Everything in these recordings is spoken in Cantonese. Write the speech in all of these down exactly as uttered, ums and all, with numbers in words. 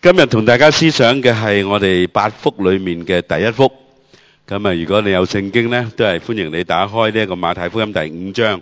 今日同大家思想嘅係我哋八福裏面嘅第一福。咁啊，如果你有聖經呢，都係歡迎你打開呢一個馬太福音第五章。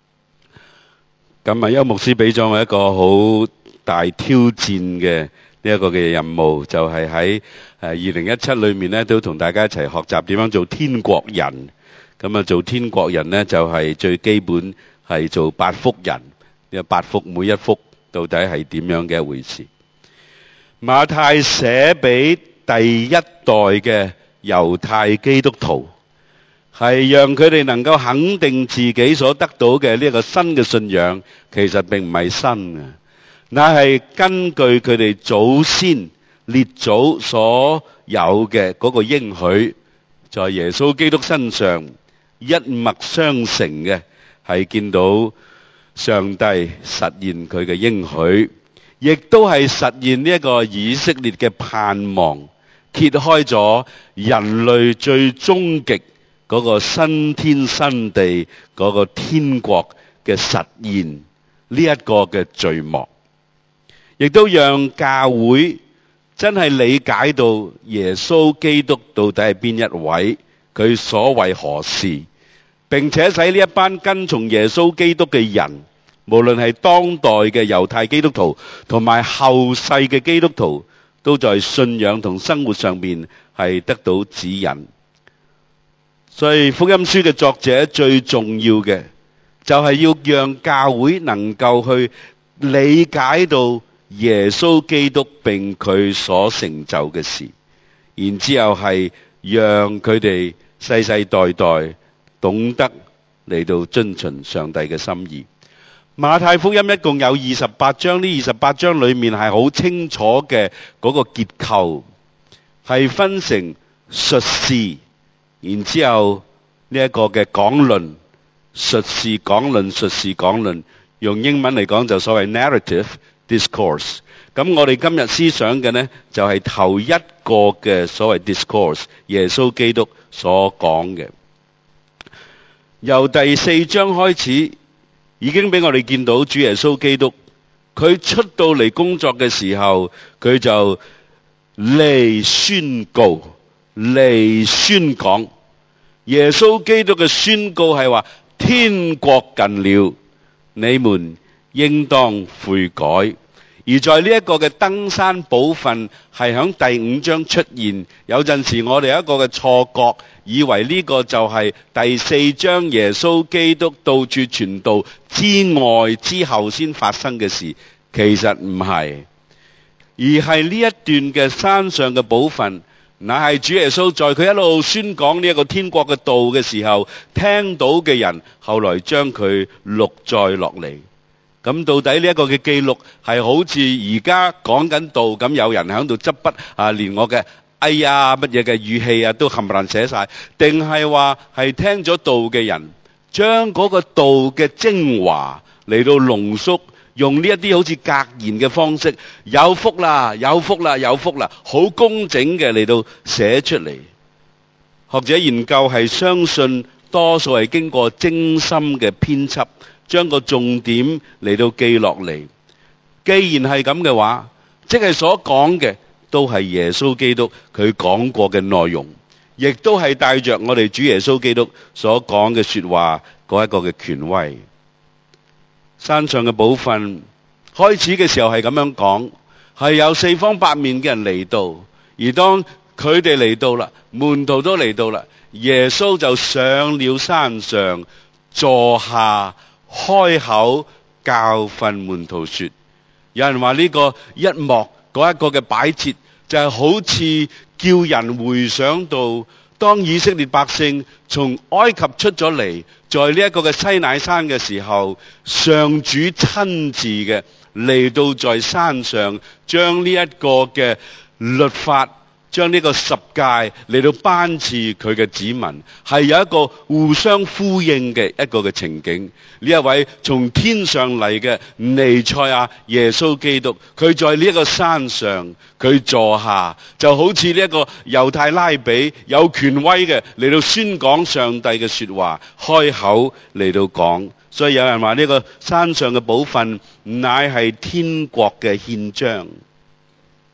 咁啊，邱牧師俾咗我一個好大挑戰嘅呢一個嘅任務，就係喺誒二零一七裏面呢，都同大家一齊學習點樣做天國人。咁啊，做天國人呢，就係最基本係做八福人。呢個八福每一福到底係點樣嘅一回事？馬太寫俾第一代嘅猶太基督徒，係讓佢哋能夠肯定自己所得到嘅呢個新嘅信仰，其實並唔係新嘅，乃係根據佢哋祖先列祖所有嘅嗰個應許，在耶穌基督身上一脈相承嘅，係見到上帝實現佢嘅應許。亦都係實現呢一個以色列嘅盼望，揭開咗人類最終極嗰個新天新地嗰個天國嘅實現呢一個嘅序幕，亦都讓教會真係理解到耶穌基督到底係邊一位，佢所為何事，並且使呢一班跟從耶穌基督嘅人，無論係當代嘅猶太基督徒同埋後世嘅基督徒，都在信仰同生活上面係得到指引。所以福音書嘅作者最重要嘅就係要讓教會能夠去理解到耶穌基督並佢所成就嘅事，然之後係讓佢哋世世代代懂得嚟到遵循上帝嘅心意。馬太福音一共有二十八章，呢二十八章裏面係好清楚嘅嗰個結構，係分成述事，然之後呢一個嘅講論，述事講論，述事講論，用英文嚟講就所謂 narrative discourse。咁我哋今日思想嘅呢，就係頭一個嘅所謂 discourse， 耶穌基督所講嘅。由第四章開始，已經俾我哋見到主耶穌基督，佢出到嚟工作嘅時候，佢就嚟宣告，嚟宣講。耶穌基督嘅宣告係話：天國近了，你們應當悔改。而在呢一個嘅登山寶訓係響第五章出現，有陣時我哋有一個嘅錯覺，以為呢個就係第四章耶穌基督到處傳道之外之後先發生嘅事，其實唔係，而係呢一段嘅山上嘅寶訓，乃係主耶穌在佢一路宣講呢一個天國嘅道嘅時候，聽到嘅人後來將佢錄載落嚟。咁到底呢一個嘅記錄係好似而家講緊道咁，有人喺度執筆啊，連我嘅哎呀乜嘢嘅語氣啊都冚唪唥寫晒，定係話係聽咗道嘅人將嗰個道嘅精華嚟到濃縮，用呢一啲好似格言嘅方式，有福啦，有福啦，有福啦，好工整嘅嚟到寫出嚟。學者研究係相信多數係經過精心嘅編輯，將個重點嚟到記落嚟。既然係咁嘅話，即係所講嘅都係耶穌基督佢講過嘅內容，亦都係帶着我哋主耶穌基督所講嘅說話嗰一個嘅權威。山上嘅寶訓開始嘅時候係咁樣講，係有四方八面嘅人嚟到，而當佢哋嚟到啦，門徒都嚟到啦，耶穌就上了山上坐下，開口教訓門徒說。有人話呢個一幕嗰一個嘅擺設就係好似叫人回想到當以色列百姓從埃及出咗嚟，在呢一個嘅西乃山嘅時候，上主親自嘅嚟到在山上，將呢一個嘅律法，將呢個十誡嚟到頒賜佢嘅子民，係有一個互相呼應嘅一個嘅情景。呢一位從天上嚟嘅彌賽亞耶穌基督，佢在呢一個山上，佢坐下，就好似呢一個猶太拉比有權威嘅嚟到宣講上帝嘅說話，開口嚟到講。所以有人話呢個山上嘅寶訓乃係天國嘅憲章。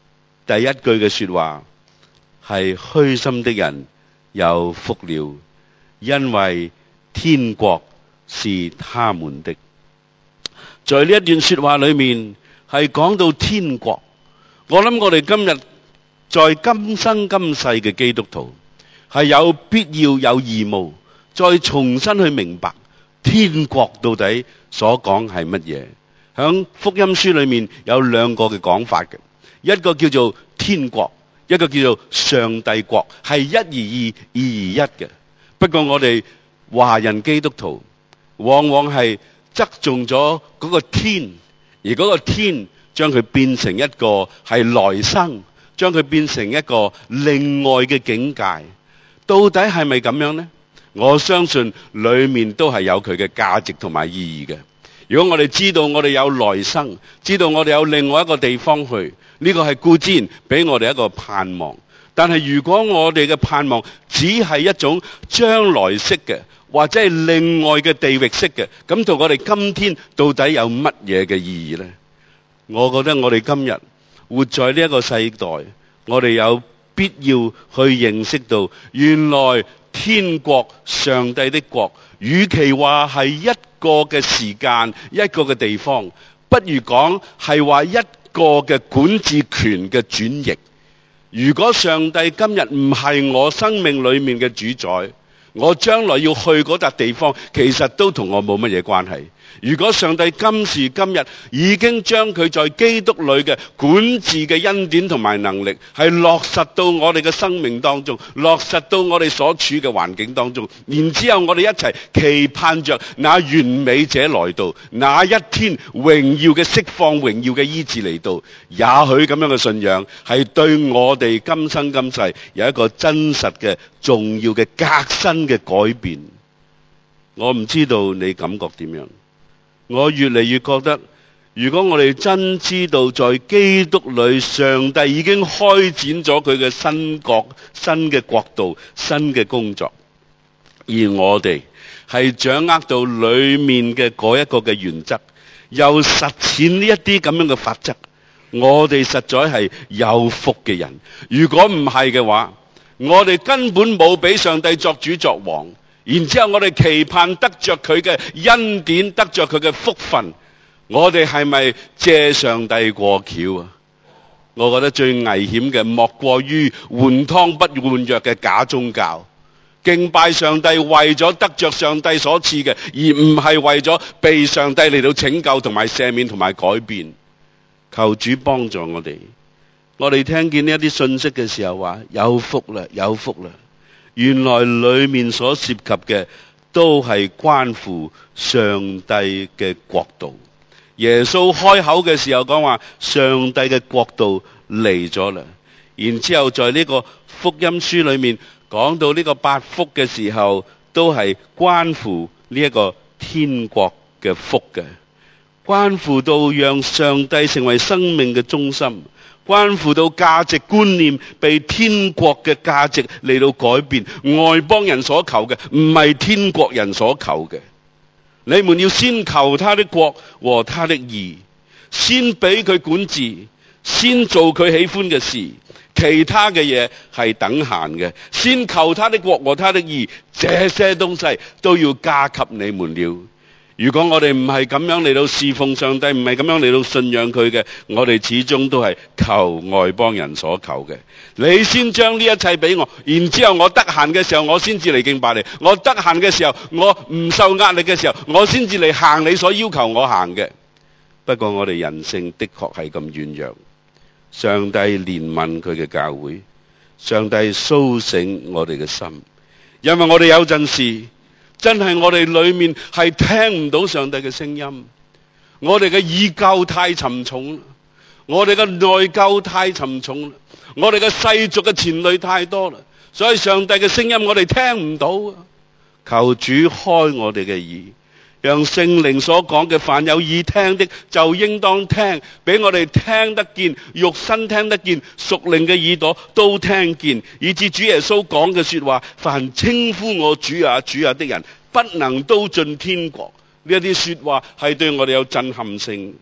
第一句嘅說話係虛心的人有福了，因為天國是他們的。在呢一段說話裏面係講到天國，我諗我哋今日在今生今世嘅基督徒係有必要有義務再重新去明白天國到底所講係乜嘢。響福音書裏面有兩個嘅講法嘅，一個叫做天國，一個叫做上帝國，係一而二，二而一嘅。不過我哋華人基督徒往往係側重咗嗰個天，而嗰個天將佢變成一個係來生，將佢變成一個另外嘅境界。到底係咪咁樣呢？我相信裏面都係有佢嘅價值同埋意義嘅。如果我哋知道我哋有來生，知道我哋有另外一個地方去，呢個係固然俾我哋一個盼望。但係如果我哋嘅盼望只係一種將來式嘅，或者係另外嘅地域式嘅，咁同我哋今天到底有乜嘢嘅意義呢？我覺得我哋今日活在呢一個世代，我哋有必要去認識到，原來天國上帝的國，與其話係一個嘅時間，一個嘅地方，不如講係話一個嘅管治權嘅轉移。如果上帝今日唔係我生命裏面嘅主宰，我將來要去嗰笪地方，其實都同我冇乜嘢關係。如果上帝今時今日已經將佢在基督裏嘅管治嘅恩典同埋能力係落實到我哋嘅生命當中，落實到我哋所處嘅環境當中，然之後我哋一齊期盼着那完美者來到，那一天榮耀嘅釋放，榮耀嘅醫治嚟到，也許咁樣嘅信仰係對我哋今生今世有一個真實嘅重要嘅革新嘅改變。我唔知道你感覺點樣？我越嚟越覺得，如果我哋真知道在基督裏上帝已經開展咗佢嘅新國、新嘅國度、新嘅工作，而我哋係掌握到裏面嘅嗰一個嘅原則，又實踐呢一啲咁樣嘅法則，我哋實在係有福嘅人。如果唔係嘅話，我哋根本冇俾上帝作主作王，然之後我哋期盼得着佢嘅恩典，得着佢嘅福分，我哋係咪借上帝過橋啊？我覺得最危險嘅莫過於換湯不換藥嘅假宗教，敬拜上帝為咗得着上帝所賜嘅，而唔係為咗被上帝嚟到拯救同埋赦免同埋改變。求主幫助我哋。我哋聽見呢一啲信息嘅時候話有福啦，有福啦。原來裏面所涉及嘅都係關乎上帝嘅國度。耶穌開口嘅時候講話，上帝嘅國度嚟咗啦。然之後在呢個福音書裏面講到呢個八福嘅時候，都係關乎呢一個天國嘅福嘅，關乎到讓上帝成為生命嘅中心，關乎到價值觀念被天國嘅價值嚟到改變。外邦人所求嘅唔係天國人所求嘅。你們要先求他的國和他的義，先俾佢管治，先做佢喜歡嘅事，其他嘅嘢係等閒嘅。先求他的國和他的義，這些東西都要加給你們了。如果我哋唔係咁樣嚟到侍奉上帝，唔係咁樣嚟到信仰佢嘅，我哋始終都係求外邦人所求嘅。你先將呢一切俾我，然之後我得閒嘅時候我先至嚟敬拜你，我得閒嘅時候我唔受壓力嘅時候我先至嚟行你所要求我行嘅。不過我哋人性的確係咁軟弱，上帝憐憫佢嘅教會，上帝蘇醒我哋嘅心，因為我哋有陣時真係我哋裏面係聽唔到上帝嘅聲音，我哋嘅異教太沉重，我哋嘅內疚太沉重，我哋嘅世俗嘅纏累太多啦，所以上帝嘅聲音我哋聽唔到。求主開我哋嘅耳，讓聖靈所講嘅凡有耳聽的就應當聽，俾我哋聽得見，肉身聽得見，屬靈嘅耳朵都聽見，以致主耶穌講嘅說話，凡稱呼我主啊主啊的人不能都進天國。呢一啲說話係對我哋有震撼性，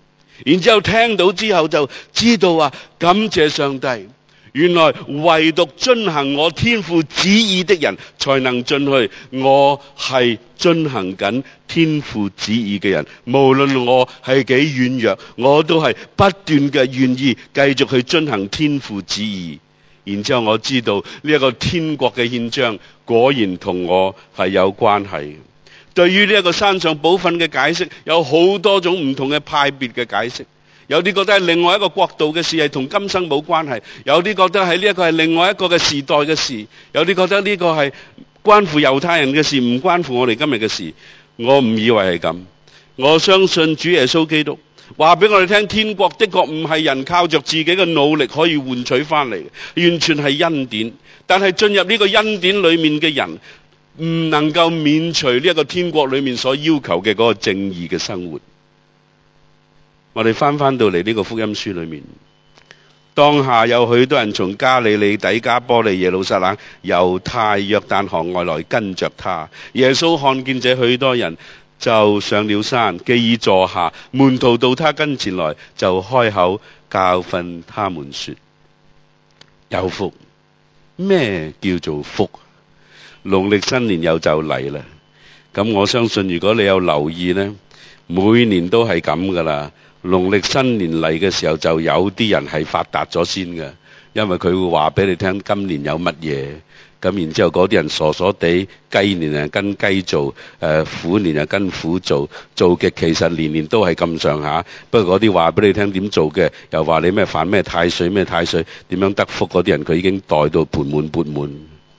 然之後聽到之後就知道話感謝上帝，原來唯獨遵行我天父旨意的人才能進去。我係遵行緊天父旨意嘅人，無論我係幾軟弱，我都係不斷嘅願意繼續去遵行天父旨意。然之後我知道呢一個天國嘅憲章果然同我係有關係。對於呢一個山上寶訓嘅解釋，有好多種唔同嘅派別嘅解釋。有啲覺得係另外一個國度嘅事，係同今生冇關係；有啲覺得係呢一個係另外一個嘅時代嘅事；有啲覺得呢個係關乎猶太人嘅事，唔關乎我哋今日嘅事。我唔以為係咁，我相信主耶穌基督話俾我哋聽，天國的確唔係人靠着自己嘅努力可以換取翻嚟，完全係恩典。但係進入呢個恩典裏面嘅人，唔能夠免除呢一個天國裏面所要求嘅嗰個正義嘅生活。我哋翻翻到嚟呢個福音書裏面，當下有許多人從加利利、底加波利、耶路撒冷、猶太、約旦河外來跟着他。耶穌看見這許多人，就上了山，既已坐下，門徒到他跟前來，就開口教訓他們說：有福。咩叫做福？農曆新年又就嚟啦。咁我相信如果你有留意呢，每年都係咁噶啦。農曆新年嚟嘅時候，就有啲人係發達咗先嘅，因為佢會話俾你聽今年有乜嘢。咁然之後嗰啲人傻傻地，雞年啊跟雞做，誒虎年啊跟虎做，做嘅其實年年都係咁上下。不過嗰啲話俾你聽點做嘅，又話你咩犯咩太歲咩太歲，點樣得福，嗰啲人佢已經袋到盆滿缽滿。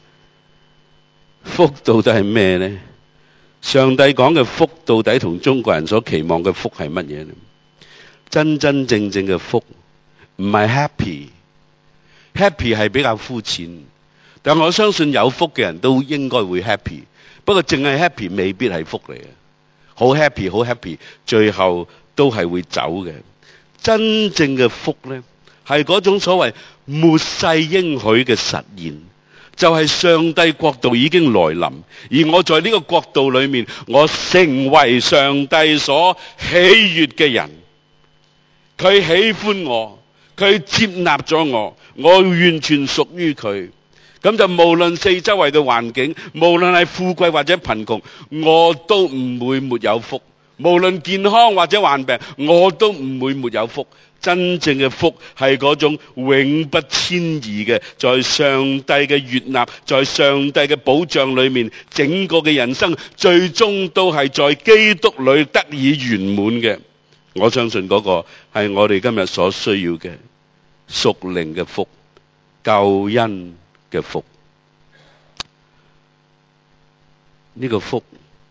福到底係咩呢？上帝講嘅福到底同中國人所期望嘅福係乜嘢呢？真真正正嘅福唔係 happy，happy 係比較膚淺，但我相信有福嘅人都應該會 happy， 不過淨係 happy 未必係福嚟嘅。好 happy 好 happy 最後都係會走嘅。真正嘅福呢，係嗰種所謂末世應許嘅實現，就係上帝國度已經來臨，而我在呢個國度裏面，我成為上帝所喜悅嘅人。佢喜歡我，佢接納咗我，我完全屬於佢。咁就無論四周圍嘅環境，無論係富貴或者貧窮，我都唔會沒有福。無論健康或者患病，我都唔會沒有福。真正嘅福係嗰種永不遷移嘅，在上帝嘅悅納，在上帝嘅保障裏面，整個嘅人生最終都係在基督裏得以圓滿嘅。我相信嗰個係我哋今日所需要嘅屬靈嘅福，救恩嘅福。呢個福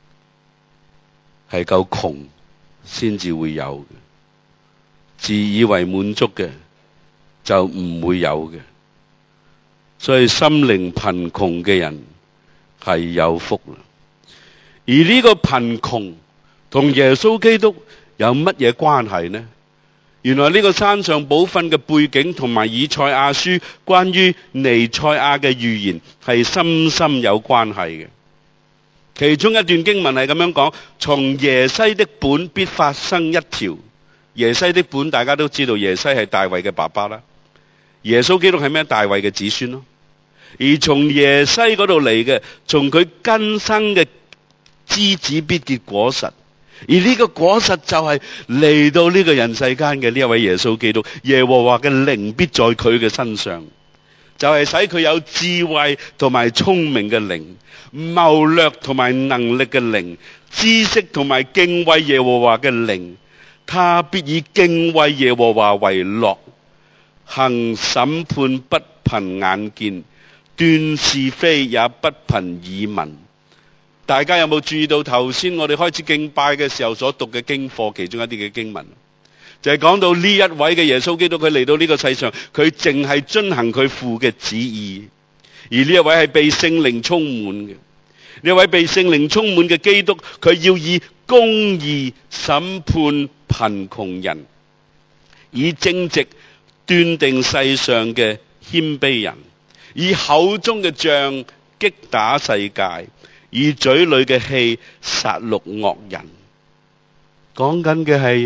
係夠窮先至會有嘅，自以為滿足嘅就唔會有嘅。所以心靈貧窮嘅人係有福啦。而呢個貧窮同耶穌基督有乜嘢關係呢？原來呢個山上寶訓嘅背景同埋以賽亞書關於彌賽亞嘅預言係深深有關係嘅。其中一段經文係咁樣講：從耶西的本必發生一條。耶西的本大家都知道，耶西係大衛嘅爸爸啦。耶穌基督係咩？大衛嘅子孫咯。而從耶西嗰度嚟嘅，從佢根生嘅枝子必結果實。而呢個果實就係嚟到呢個人世間嘅呢一位耶穌基督。耶和華嘅靈必在佢嘅身上，就係使佢有智慧同埋聰明嘅靈，謀略同埋能力嘅靈，知識同埋敬畏耶和華嘅靈。他必以敬畏耶和華為樂，行審判不憑眼見，斷是非也不憑耳聞。大家有冇注意到頭先我哋開始敬拜嘅時候所讀嘅經課其中一啲嘅經文，就係講到呢一位嘅耶穌基督，佢嚟到呢個世上，佢淨係遵行佢父嘅旨意。而呢一位係被聖靈充滿嘅，呢一位被聖靈充滿嘅基督，佢要以公義審判貧窮人，以正直斷定世上嘅謙卑人，以口中嘅杖擊打世界，以嘴裏嘅氣殺戮惡人。講緊嘅係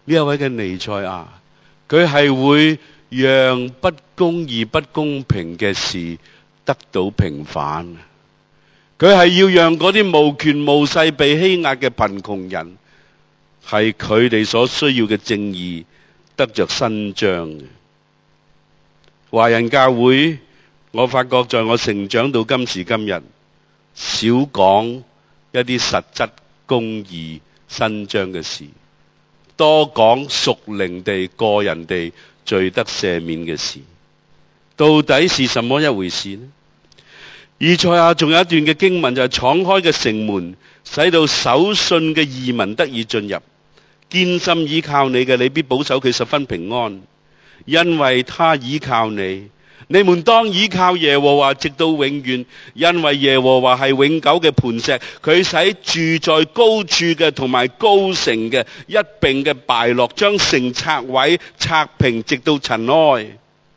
呢一位嘅彌賽亞，佢係會讓不公義、不公平嘅事得到平反。佢係要讓嗰啲無權無勢被欺壓嘅貧窮人，係佢哋所需要嘅正義得着伸張嘅。華人教會，我發覺在我成長到今時今日，少講一啲實質公義伸張嘅事，多講屬靈地個人地罪得赦免嘅事。到底是什麼一回事呢？以賽亞仲有一段嘅經文，就係敞開嘅城門，使到守信嘅義民得以進入。堅心倚靠你嘅，你必保守佢十分平安，因為他倚靠你。你們當倚靠耶和華直到永遠，因為耶和華係永久嘅磐石，佢使住在高處嘅同埋高城嘅一併嘅敗落，將城拆毀拆平，直到塵埃。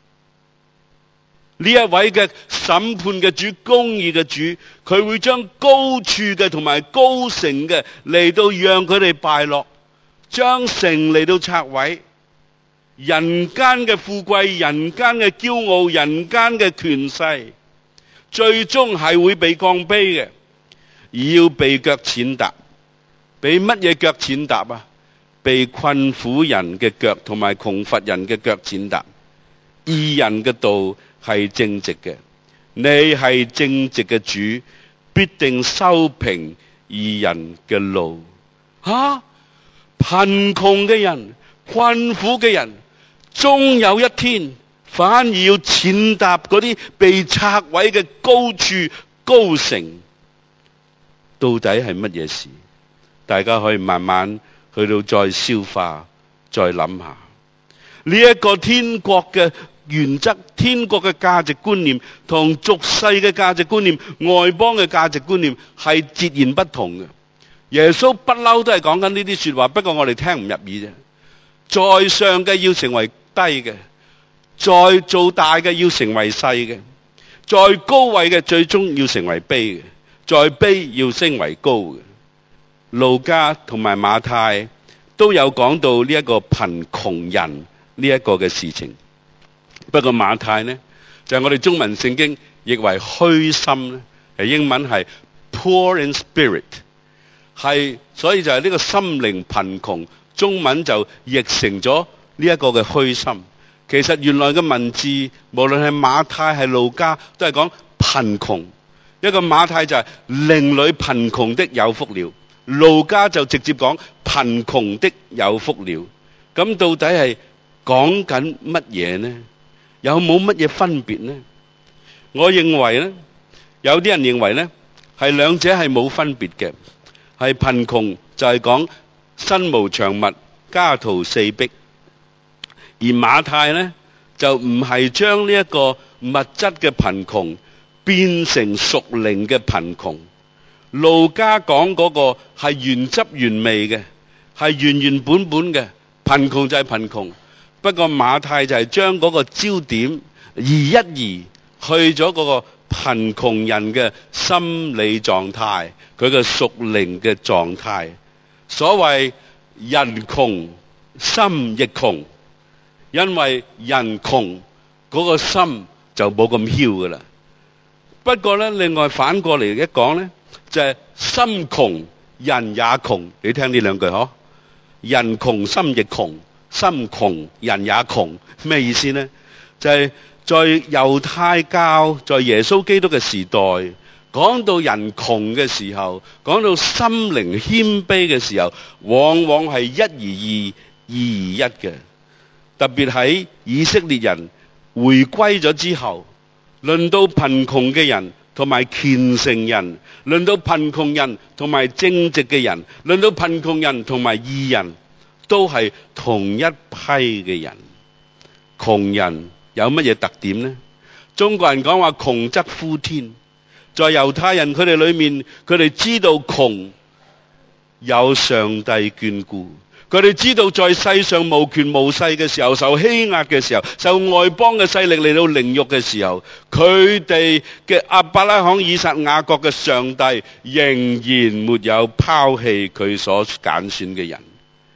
呢一位嘅審判嘅主、公義嘅主，佢會將高處嘅同埋高城嘅嚟到讓佢哋敗落，將城嚟到拆毀。人間嘅富貴、人間嘅驕傲、人間嘅權勢，最終係會被降卑嘅，而要被腳踐踏。被乜嘢腳踐踏啊？被困苦人嘅腳同埋窮乏人嘅腳踐踏。義人嘅道係正直嘅，你係正直嘅主，必定修平義人嘅路。吓，貧窮嘅人、困苦嘅人，終有一天反而要踐踏嗰啲被拆毀嘅高處高城。到底係乜嘢事？大家可以慢慢去到再消化，再諗下呢一個天國嘅原則，天國嘅價值觀念同俗世嘅價值觀念、外邦嘅價值觀念係截然不同嘅。耶穌不嬲都係講緊呢啲說話，不過我哋聽唔入耳啫。在上嘅要成為低嘅，在做大嘅要成為細嘅，在高位嘅最終要成為卑嘅，在卑要升為高嘅。路加同埋馬太都有講到呢一個貧窮人呢一個嘅事情。不過馬太呢，就係我哋中文聖經譯為虛心呢，係英文係 poor in spirit， 係所以就係呢個心靈貧窮，中文就譯成咗呢一個嘅虛心。其實原來嘅文字無論係馬太係路加都係講貧窮，一個馬太就係靈裏貧窮的有福了，路加就直接講貧窮的有福了。咁到底係講緊乜嘢呢？有冇乜嘢分別呢？我認為呢，有啲人認為呢，係兩者係冇分別嘅。係貧窮就係講身無長物、家徒四壁，而馬太呢，就唔係將呢一個物質嘅貧窮變成屬靈嘅貧窮。路加講嗰個係原汁原味嘅，係原原本本嘅貧窮就係貧窮。不過馬太就係將嗰個焦點移一移，去咗嗰個貧窮人嘅心理狀態，佢嘅屬靈嘅狀態。所謂人窮心亦窮，因為人窮嗰個心就冇咁囂噶啦。不過咧，另外反過嚟一講咧，就係心窮人也窮。你聽呢兩句嗬，人窮心亦窮。心窮人也窮，咩意思呢？就係在猶太教，在耶穌基督嘅時代，講到人窮嘅時候，講到心靈謙卑嘅時候，往往係一而二，二而一嘅。特別喺以色列人回歸咗之後，論到貧窮嘅人同埋虔誠人，論到貧窮人同埋正直嘅人，論到貧窮人同埋義人，都係同一批嘅人。窮人有乜嘢特點呢？中國人講話窮則呼天，在猶太人佢哋裏面，佢哋知道窮有上帝眷顧，佢哋知道在世上無權無勢嘅時候，受欺壓嘅時候，受外邦嘅勢力嚟到凌辱嘅時候，佢哋嘅亞伯拉罕、以撒、雅各嘅上帝仍然沒有拋棄佢所揀選嘅人。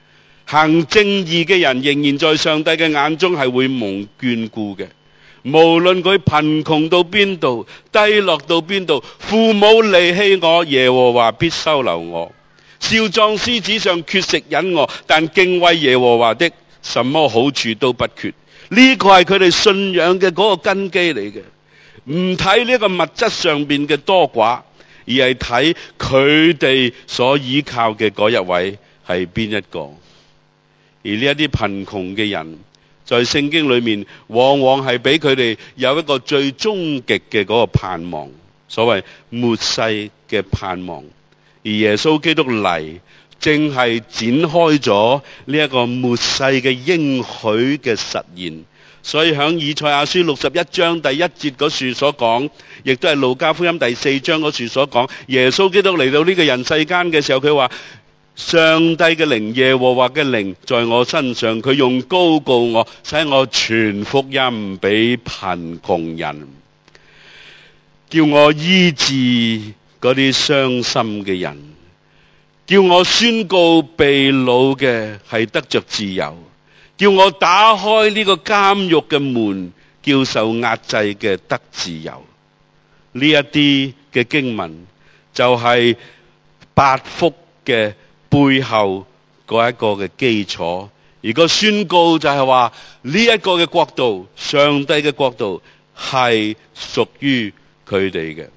行正義嘅人仍然在上帝嘅眼中係會蒙眷顧嘅。無論佢貧窮到邊度，低落到邊度，父母離棄我，耶和華必收留我。少壯獅子上缺食忍餓，但敬畏耶和華的，什麼好處都不缺。呢個係佢哋信仰嘅嗰個根基嚟嘅。唔睇呢個物質上邊嘅多寡，而係睇佢哋所依靠嘅嗰一位係邊一個。而呢一啲貧窮嘅人，在聖經裏面往往係俾佢哋有一個最終極嘅嗰個盼望，所謂末世嘅盼望。而耶穌基督嚟，正係展開咗呢一個末世嘅應許嘅實現。所以響以賽亞書六十一章第一節嗰處所講，亦都係路加福音第四章嗰處所講，耶穌基督嚟到呢個人世間嘅時候，佢話上帝嘅靈，耶和華嘅靈在我身上，佢用膏膏我，使我傳福音俾貧窮人，叫我醫治嗰啲傷心嘅人，叫我宣告被擄嘅係得着自由，叫我打開呢個監獄嘅門，叫受壓制嘅得自由。呢一啲嘅經文就係八福嘅背後嗰一個嘅基礎，而個宣告就係話呢一個嘅國度，上帝嘅國度係屬於佢哋嘅。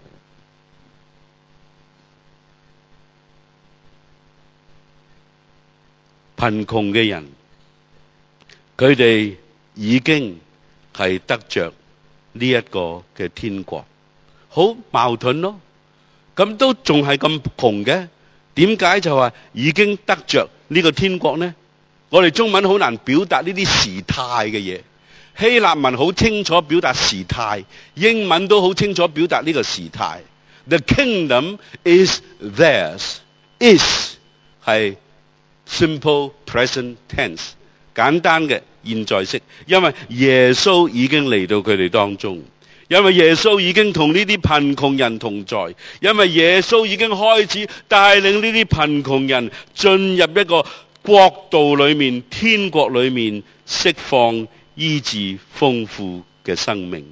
貧窮嘅人，佢哋已經係得着呢一個嘅天國，好矛盾咯。咁都仲係咁窮嘅，點解就話已經得着呢個天國呢？我哋中文好難表達呢啲時態嘅嘢，希臘文好清楚表達時態，英文都好清楚表達呢個時態。The kingdom is theirs. Is 係 simple present tense， 簡單嘅現在式，因為耶穌已經嚟到佢哋當中，因為耶穌已經同呢啲貧窮人同在，因為耶穌已經開始帶領呢啲貧窮人進入一個國度裏面，天國裏面釋放醫治豐富嘅生命。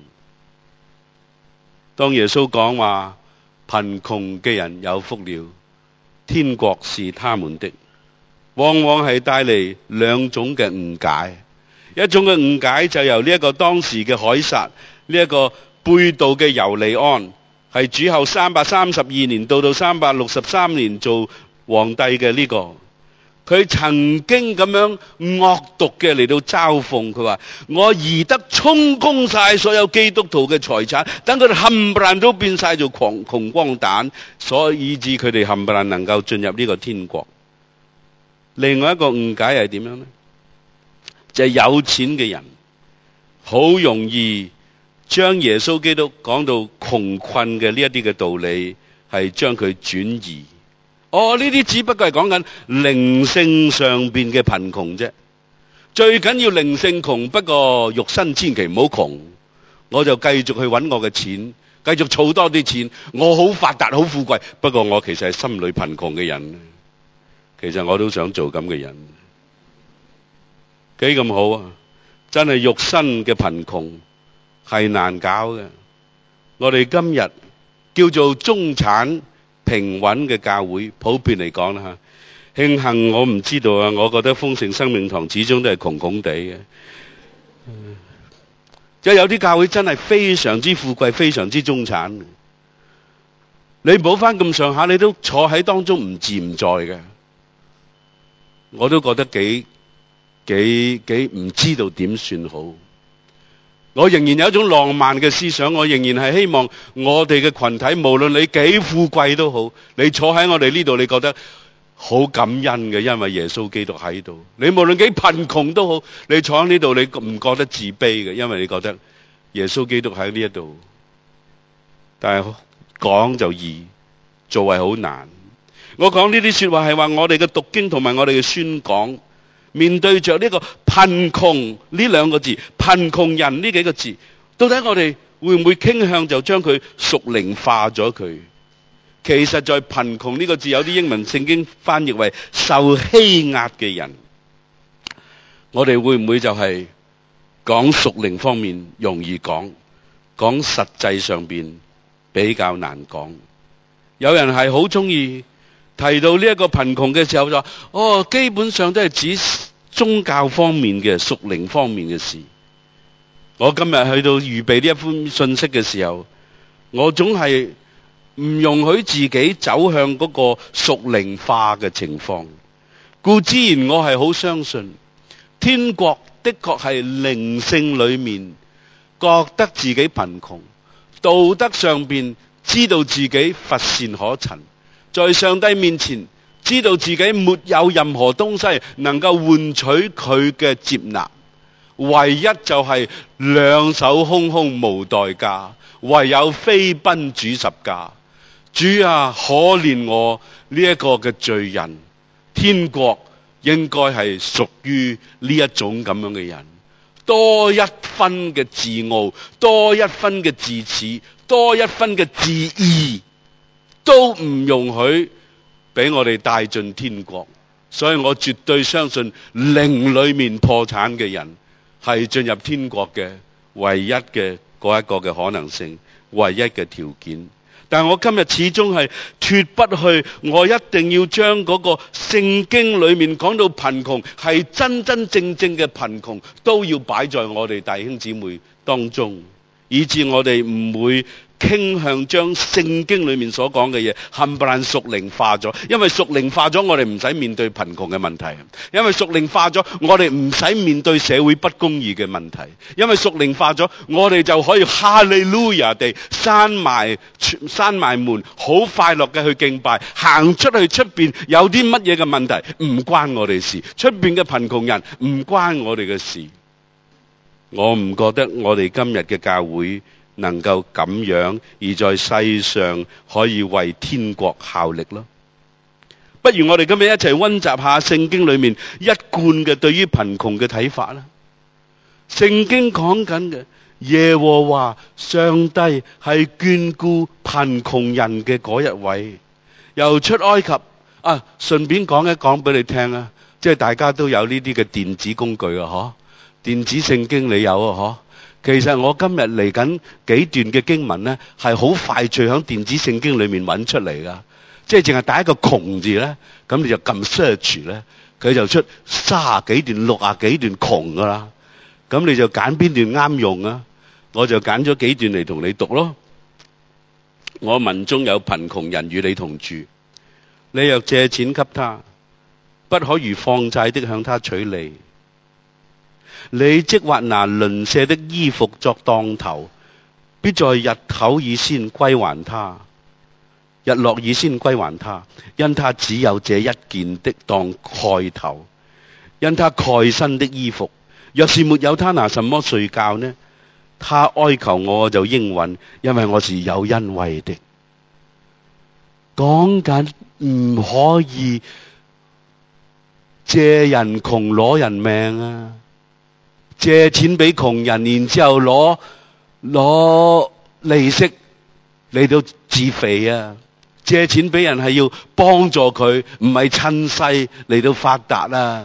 當耶穌講話貧窮嘅人有福了，天國是他們的，往往係帶嚟兩種嘅誤解。一種嘅誤解就由呢一個當時嘅凱撒，呢一個背道嘅猶利安，係主後三百三十二年到到三百六十三年做皇帝嘅呢個，佢曾經咁樣惡毒嘅嚟到嘲諷，佢話我宜得充公晒所有基督徒嘅財產，等佢哋冚唪唥都變晒做窮窮光蛋，所以以致佢哋冚唪唥能夠進入呢個天國。另外一個誤解係點樣呢？就係有錢嘅人好容易將耶穌基督講到窮困嘅呢一啲嘅道理，係將佢轉移。哦，呢啲只不過係講緊靈性上邊嘅貧窮啫。最緊要靈性窮，不過肉身千祈唔好窮。我就繼續去揾我嘅錢，繼續儲多啲錢。我好發達，好富貴，不過我其實係心裏貧窮嘅人。其實我都想做咁嘅人，幾咁好啊！真係肉身嘅貧窮係難搞嘅。我哋今日叫做中產平穩嘅教會，普遍嚟講啦吓，慶幸我唔知道啊。我覺得豐盛生命堂始終都係窮窮地嘅，即係有啲教會真係非常之富貴，非常之中產。你冇翻咁上下，你都坐喺當中唔自唔在嘅。我都覺得幾幾幾唔知道點算好。我仍然有一種浪漫嘅思想，我仍然係希望我哋嘅群體，無論你幾富貴都好，你坐喺我哋呢度，你覺得好感恩嘅，因為耶穌基督喺度。你無論幾貧窮都好，你坐喺呢度，你唔覺得自卑嘅，因為你覺得耶穌基督喺呢一度。但係講就易，做係好難。我講呢啲說話係話我哋嘅讀經同埋我哋嘅宣講，面對着呢個貧窮呢兩個字，貧窮人呢幾個字，到底我哋會唔會傾向就將佢屬靈化咗佢？其實在貧窮呢個字，有啲英文聖經翻譯為受欺壓嘅人。 我哋會唔會就係講屬靈方面容易講，講實際上邊比較難講？有人係好中意提到呢一個貧窮嘅時候就話，哦，基本上都係指宗教方面嘅、屬靈方面嘅事。我今日去到預備呢一封信息嘅時候，我總係唔容許自己走向嗰個屬靈化嘅情況。故之然我係好相信天國的確係靈性裏面覺得自己貧窮，道德上邊知道自己乏善可陳，在上帝面前知道自己沒有任何東西能夠換取佢嘅接納，唯一就係兩手空空無代價，唯有飛奔主十架。主啊，可憐我呢一個嘅罪人。天國應該係屬於呢一種咁樣嘅人，多一分嘅自傲，多一分嘅自恃，多一分嘅自義，都唔容許俾我哋帶進天國。所以我絕對相信靈裏面破產嘅人係進入天國嘅唯一嘅嗰一個嘅可能性，唯一嘅條件。但我今日始終係脫不去，我一定要將嗰個聖經裏面講到貧窮係真真正正嘅貧窮，都要擺在我哋弟兄姊妹當中，以致我哋唔會傾向將聖經裏面所講嘅嘢冚唪唥屬靈化咗。因為屬靈化咗，我哋唔使面對貧窮嘅問題；因為屬靈化咗，我哋唔使面對社會不公義嘅問題；因為屬靈化咗，我哋就可以哈利路亞地閂埋閂埋門，好快樂嘅去敬拜。行出去出邊有啲乜嘢嘅問題唔關我哋事，出邊嘅貧窮人唔關我哋嘅事。我唔覺得我哋今日嘅教會能夠咁樣，而在世上可以為天國效力咯。不如我哋今日一齊溫習下聖經裏面一貫嘅對於貧窮嘅睇法啦。聖經講緊嘅耶和華上帝係眷顧貧窮人嘅嗰一位。由出埃及啊，順便講一講俾你聽啊，即係大家都有呢啲嘅電子工具啊，嗬，電子聖經你有啊，嗬。其實我今日嚟緊幾段嘅經文咧，係好快脆喺電子聖經裏面揾出嚟噶，即係淨係打一個窮字咧，咁你就撳 search 咧，佢就出卅幾段、六啊幾段窮噶啦，咁你就揀邊段啱用啊？我就揀咗幾段嚟同你讀咯。我文中有貧窮人與你同住，你若借錢給他，不可如放債的向他取利。你即或拿鄰舍的衣服作當頭，必在日頭以先歸還他，日落以先歸還他，因他只有這一件的當蓋頭，因他蓋身的衣服。若是沒有他，拿什麼睡覺呢？他哀求我，我就應允，因為我是有恩惠的。講緊唔可以借人窮攞人命啊！借錢俾窮人，然之後攞攞利息嚟到自肥啊！借錢俾人係要幫助佢，唔係趁勢嚟到發達啊！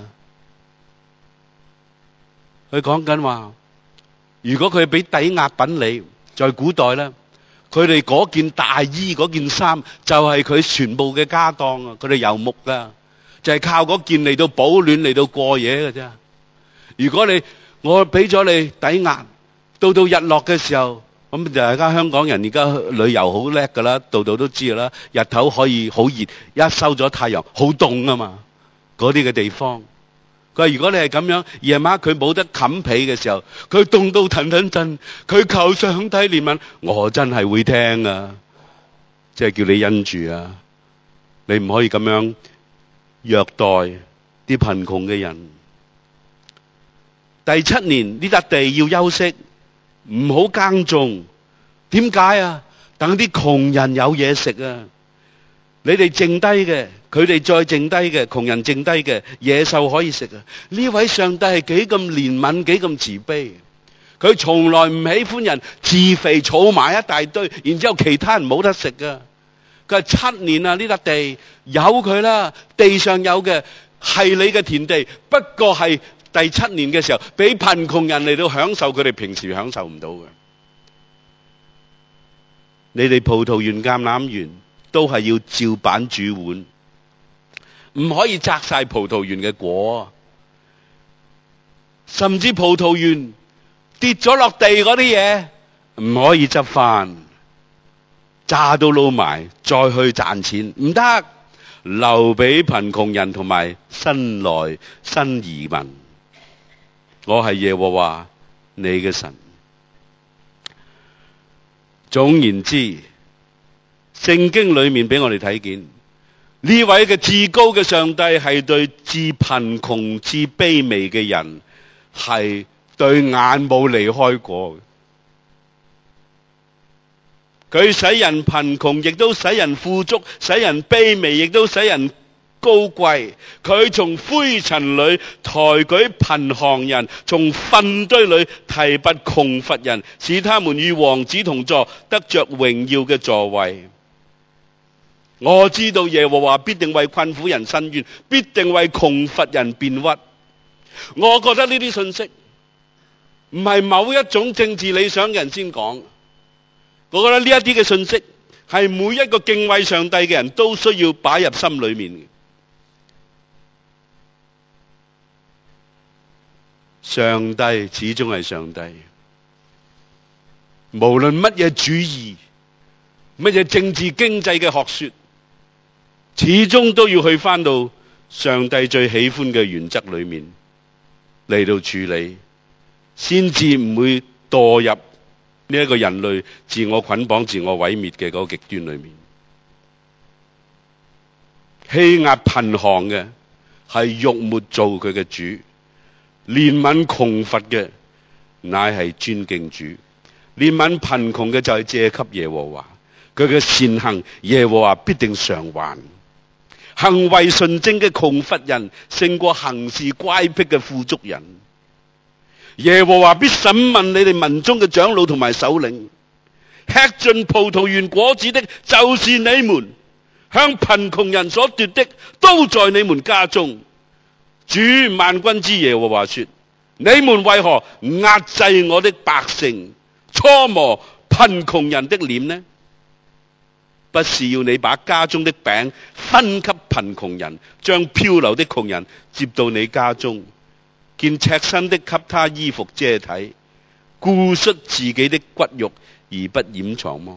佢講緊話，如果佢俾抵押品你，在古代咧，佢哋嗰件大衣嗰件衫就係佢全部嘅家當啊！佢哋游牧噶，就係靠嗰件嚟到保暖嚟到過夜嘅啫。如果你我俾咗你抵押，到到日落嘅時候，咁大家香港人而家旅遊好叻噶啦，度度都知噶啦。日頭可以好熱，一收咗太陽好凍啊嘛，嗰啲嘅地方。佢話如果你係咁樣，夜晚佢冇得冚被嘅時候，佢凍到騰騰震，佢求上帝憐憫，我真係會聽啊，即係叫你因住啊，你唔可以咁樣虐待啲貧窮嘅人。第七年呢笪地要休息，唔好耕種。點解啊？等啲窮人有嘢食啊！你哋剩低嘅，佢哋再剩低嘅，窮人剩低嘅野獸可以食啊！呢位上帝係幾咁憐憫，幾咁慈悲。佢從來唔喜歡人自肥儲埋一大堆，然之後其他人冇得食噶。佢係七年啊，呢笪地有佢啦，地上有嘅係你嘅田地，不過係第七年嘅時候，俾貧窮人嚟到享受佢哋平時享受唔到嘅。你哋葡萄園、橄欖園都係要照板煮碗，唔可以摘晒葡萄園嘅果，甚至葡萄園跌咗落地嗰啲嘢唔可以執翻，炸到撈埋再去賺錢，唔得，留俾貧窮人同埋新來新移民。我係耶和華你嘅神。總言之，聖經裏面俾我哋睇見呢位嘅至高嘅上帝係對至貧窮至卑微嘅人係對眼冇離開過。佢使人貧窮，亦都使人富足；使人卑微，亦都使人高貴。佢從灰塵裏抬舉貧寒人，從糞堆裏提拔窮乏人，使他們與王子同坐，得着榮耀嘅座位。我知道耶和華必定為困苦人伸冤，必定為窮乏人辯屈。我覺得呢啲信息唔係某一種政治理想嘅人先講。我覺得呢一啲嘅信息係每一個敬畏上帝嘅人都需要擺入心裏面嘅。上帝始終係上帝，無論乜嘢主義、乜嘢政治經濟嘅學說，始終都要去返到上帝最喜歡嘅原則裏面嚟到處理，先至唔會墮入呢一個人類自我捆綁、自我毀滅嘅嗰個極端裏面。欺壓貧寒嘅係辱沒做佢嘅主，憐憫窮乏嘅乃係尊敬主，憐憫貧窮嘅就係借給耶和華，佢嘅善行耶和華必定償還。行為純正嘅窮乏人勝過行事乖僻嘅富足人。耶和華必審問你哋民中嘅長老同埋首領，吃盡葡萄園果子的就是你們，向貧窮人所奪的都在你們家中。主萬軍之耶和華說：你們為何壓制我的百姓，搓磨貧窮人的臉呢？不是要你把家中的餅分給貧窮人，將漂流的窮人接到你家中，見赤身的給他衣服遮體，顧恤自己的骨肉而不掩藏麼？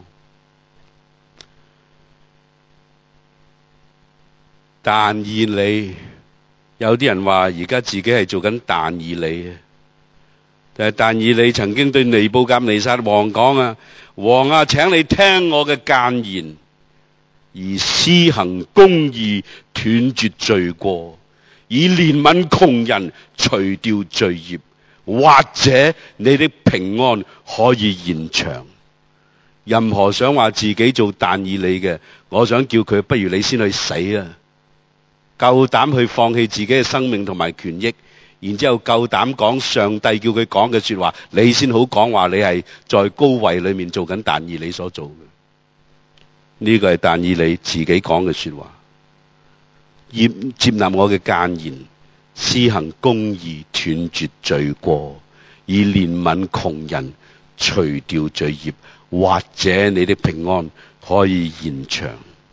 但以理，有啲人話而家自己係做緊但以理，但係但以理曾經對尼布甲尼撒王講啊，王啊，請你聽我嘅諫言，而施行公義，斷絕罪過，以憐憫窮人，除掉罪孽，或者你的平安可以延長。任何想話自己做但以理嘅，我想叫佢不如你先去死啊！夠膽去放棄自己嘅生命同埋權益，然之後夠膽講上帝叫佢講嘅說話，你先好講話你係在高位裏面做緊但以理所做嘅。呢個係但以理自己講嘅說話，接接納我嘅諫言，施行公義，斷絕罪過，以憐憫窮人，除掉罪孽，或者你的平安可以延長。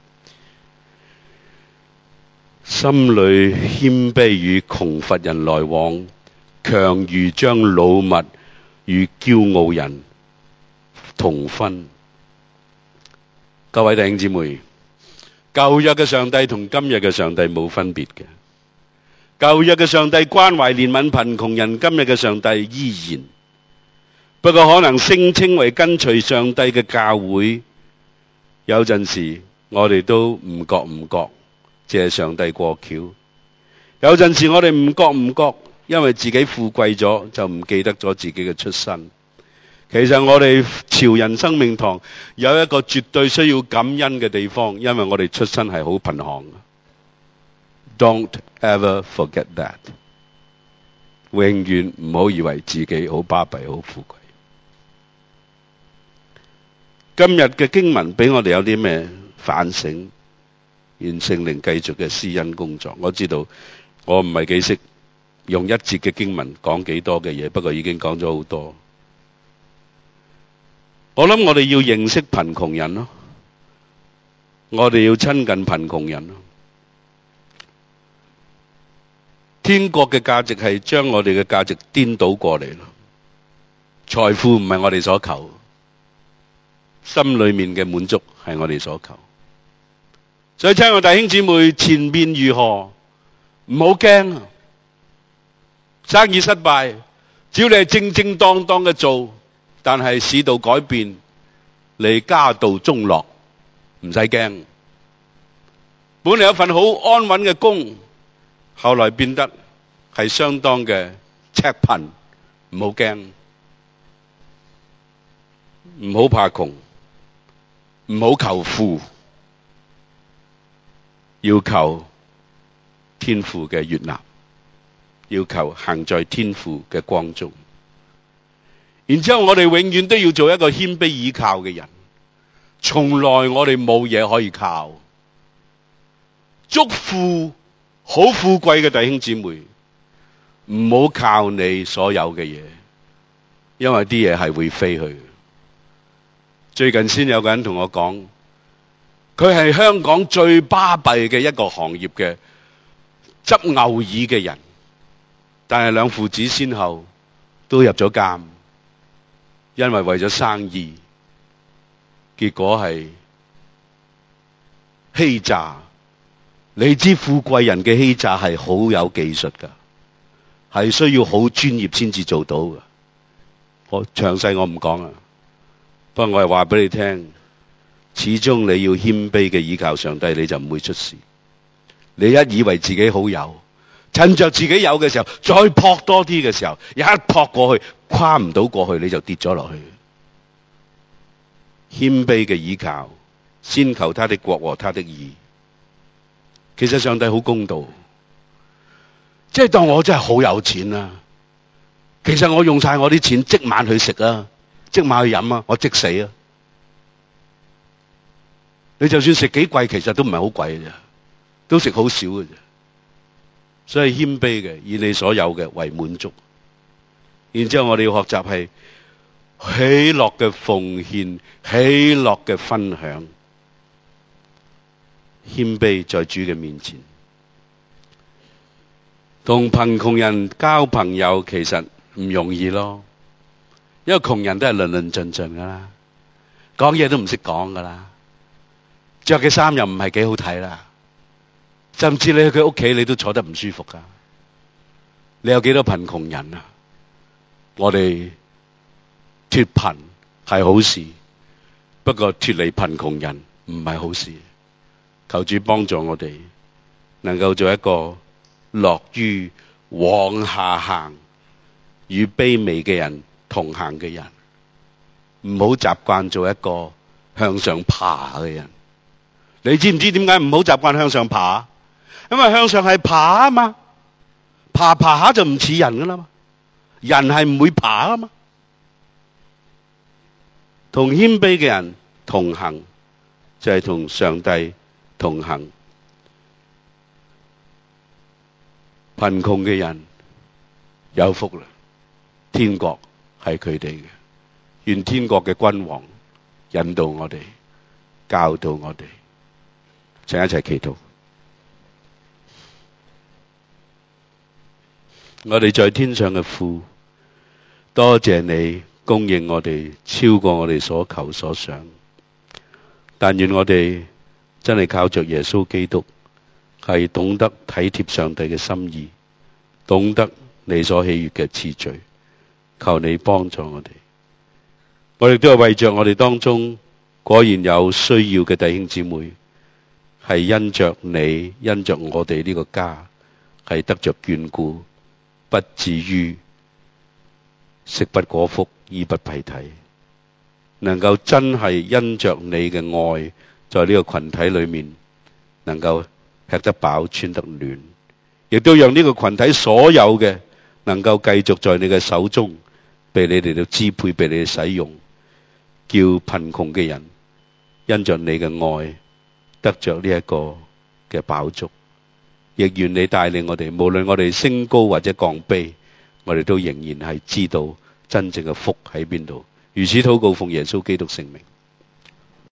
心裏謙卑與窮乏人來往，強如將擄物與驕傲人同分。各位弟兄姊妹，舊約嘅上帝同今日嘅上帝冇分別嘅。舊約嘅上帝關懷憐憫貧窮人，今日嘅上帝依然。不過可能聲稱為跟隨上帝嘅教會，有陣時我哋都唔覺唔覺借上帝過橋。有陣時我哋唔覺唔覺，因為自己富貴咗就唔記得咗自己嘅出身。其實我哋潮人生命堂有一個絕對需要感恩嘅地方，因為我哋出身係好貧寒。Don't ever forget that。永遠唔好以為自己好巴閉、好富貴。今日嘅經文俾我哋有啲咩反省？願聖靈繼續嘅施恩工作。我知道我唔係幾識用一節嘅經文講幾多嘅嘢，不過已經講咗好多。我諗我哋要認識貧窮人咯，我哋要親近貧窮人咯。天國嘅價值係將我哋嘅價值顛倒過嚟咯。財富唔係我哋所求，心裏面嘅滿足係我哋所求。所以親愛弟兄姊妹，前面如何唔好驚，生意失敗，只要你係正正當當嘅做，但係市道改變，你家道中落，唔使驚。本嚟有份好安穩嘅工，後來變得係相當嘅赤貧，唔好驚，唔好怕窮，唔好求富，要求天父嘅悅納，要求行在天父嘅光中。然之後我哋永遠都要做一個謙卑倚靠嘅人，從來我哋冇嘢可以靠。祝福好富貴嘅弟兄姊妹，唔好靠你所有嘅嘢，因為啲嘢係會飛去。最近先有個人同我講，佢係香港最巴閉嘅一個行業嘅執牛耳嘅人，但係兩父子先後都入咗監，因為為咗生意，結果係欺詐。你知富貴人嘅欺詐係好有技術㗎，係需要好專業先至做到㗎。我詳細我唔講啦，不過我係話俾你聽，始終你要謙卑嘅倚靠上帝，你就唔會出事。你一以為自己好有，趁着自己有嘅時候，再撲多啲嘅時候，一撲過去，跨唔到過去，你就跌咗落去。謙卑嘅倚靠，先求他的國和他的義。其實上帝好公道，即係當我真係好有錢啦，其實我用晒我啲錢即晚去食啊，即晚去飲啊，我即死啊！你就算食幾貴，其實都唔係好貴嘅啫，都食好少嘅啫。所以謙卑嘅，以你所有嘅為滿足。然之後我哋要學習係喜樂嘅奉獻，喜樂嘅分享。謙卑在主嘅面前，同貧窮人交朋友其實唔容易咯，因為窮人都係論論盡盡噶啦，講嘢都唔識講噶啦，着嘅衫又唔係幾好睇啦，甚至你去佢屋企你都坐得唔舒服噶。你有幾多貧窮人啊？我哋脫貧係好事，不過脫離貧窮人唔係好事。求主幫助我哋，能夠做一個樂於往下行，與卑微嘅人同行嘅人，唔好習慣做一個向上爬嘅人。你知唔知點解唔好習慣向上爬？因為向上係爬啊嘛，爬爬下就唔似人噶啦嘛，人係唔會爬啊嘛。同謙卑嘅人同行，就係同上帝同行。貧窮嘅人有福啦，天國係佢哋嘅。願天國嘅君王引導我哋，教導我哋。請一齊祈禱。我哋在天上嘅父，多謝你供應我哋超過我哋所求所想，但願我哋真係靠着耶穌基督，係懂得體貼上帝嘅心意，懂得你所喜悅嘅次序。求你幫助我哋。我哋都係為着我哋當中果然有需要嘅弟兄姊妹，係因着你，因着我哋呢個家，係得着眷顧，不至於食不果腹，衣不蔽體，能夠真係因着你嘅愛，在呢個群體裏面能夠吃得飽，穿得暖，亦都讓呢個群體所有嘅能夠繼續在你嘅手中，被你哋嚟支配，被你哋使用，叫貧窮嘅人因着你嘅愛得着呢一個嘅飽足。 亦願你帶領我哋，無論我哋升高或者降卑，我哋都仍然係知道真正嘅福喺邊度。如此禱告，奉耶穌基督聖名。